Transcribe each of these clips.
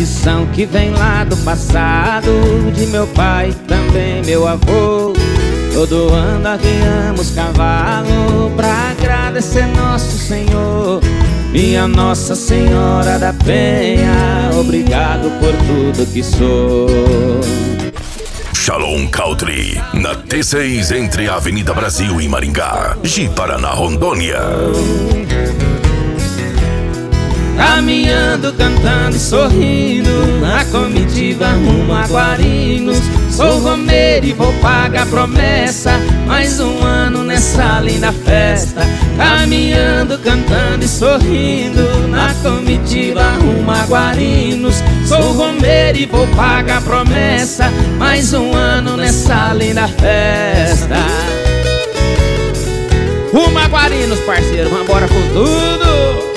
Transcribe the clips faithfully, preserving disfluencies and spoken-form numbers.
Tradição que vem lá do passado, de meu pai, também meu avô. Todo ano arriamos cavalo pra agradecer nosso Senhor. Minha Nossa Senhora da Penha, obrigado por tudo que sou. Shalom Country, na T seis entre a Avenida Brasil e Maringá, Ji-Paraná, Rondônia. Caminhando, cantando e sorrindo, na comitiva rumo a Guarinos. Sou romeiro e vou pagar promessa, mais um ano nessa linda festa. Caminhando, cantando e sorrindo, na comitiva rumo a Guarinos. Sou romeiro e vou pagar promessa, mais um ano nessa linda festa. Rumo a Guarinos, parceiro, vambora com tudo.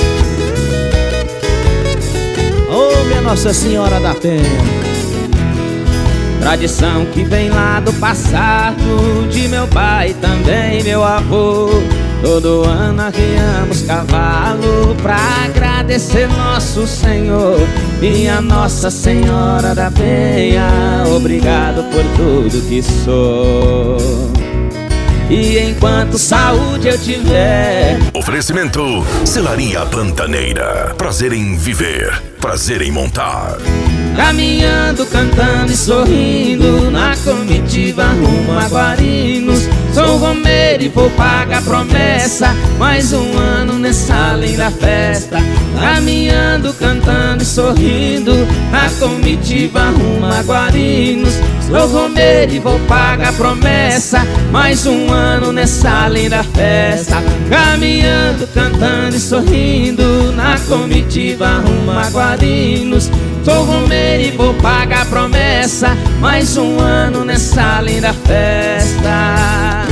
Ô, minha Nossa Senhora da Penha. Tradição que vem lá do passado, de meu pai, também meu avô. Todo ano arriamos cavalo pra agradecer nosso Senhor. Minha Nossa Senhora da Penha, obrigado por tudo que sou. E enquanto saúde eu tiver. Oferecimento Celaria Pantaneira. Prazer em viver, prazer em montar. Caminhando, cantando e sorrindo, na comitiva rumo a Guarinos. Sou romeiro e vou pagar promessa, mais um ano nessa linda festa. Caminhando, cantando e sorrindo, na comitiva rumo a Guarinos. Sou romeiro e vou pagar promessa, mais um ano nessa linda festa. Caminhando, cantando e sorrindo, na comitiva rumo a Guarinos. Sou romeiro e vou pagar promessa, mais um ano nessa linda festa.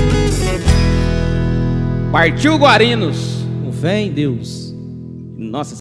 Partiu Guarinos. Com fé em Deus. Nossa